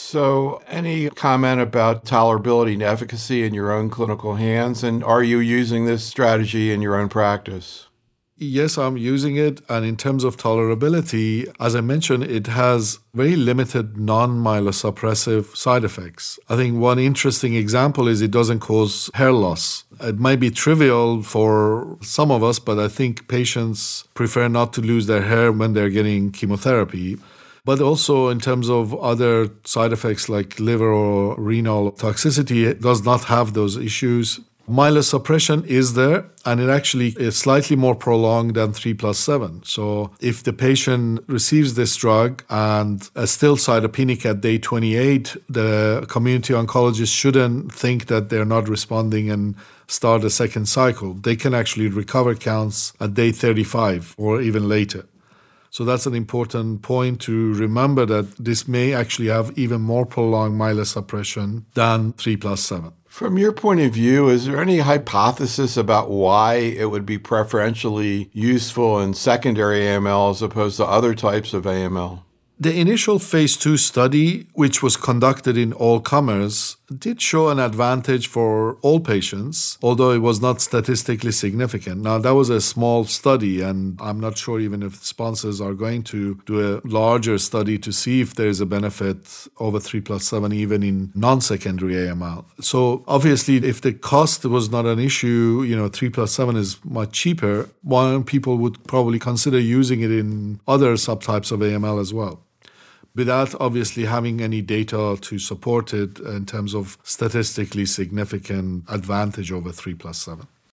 So, any comment about tolerability and efficacy in your own clinical hands? And are you using this strategy in your own practice? Yes, I'm using it. And in terms of tolerability, as I mentioned, it has very limited non-myelosuppressive side effects. I think one interesting example is it doesn't cause hair loss. It might be trivial for some of us, but I think patients prefer not to lose their hair when they're getting chemotherapy. But also in terms of other side effects like liver or renal toxicity, it does not have those issues. Myelosuppression is there, and it actually is slightly more prolonged than 3+7. So if the patient receives this drug and is still cytopenic at day 28, the community oncologist shouldn't think that they're not responding and start a second cycle. They can actually recover counts at day 35 or even later. So that's an important point to remember, that this may actually have even more prolonged myelosuppression than 3+7. From your point of view, is there any hypothesis about why it would be preferentially useful in secondary AML as opposed to other types of AML? The initial phase 2 study, which was conducted in all comers, did show an advantage for all patients, although it was not statistically significant. Now, that was a small study, and I'm not sure even if sponsors are going to do a larger study to see if there's a benefit over 3+7 even in non-secondary AML. So obviously, if the cost was not an issue, 3+7 is much cheaper, one people would probably consider using it in other subtypes of AML as well, without obviously having any data to support it in terms of statistically significant advantage over 3+7.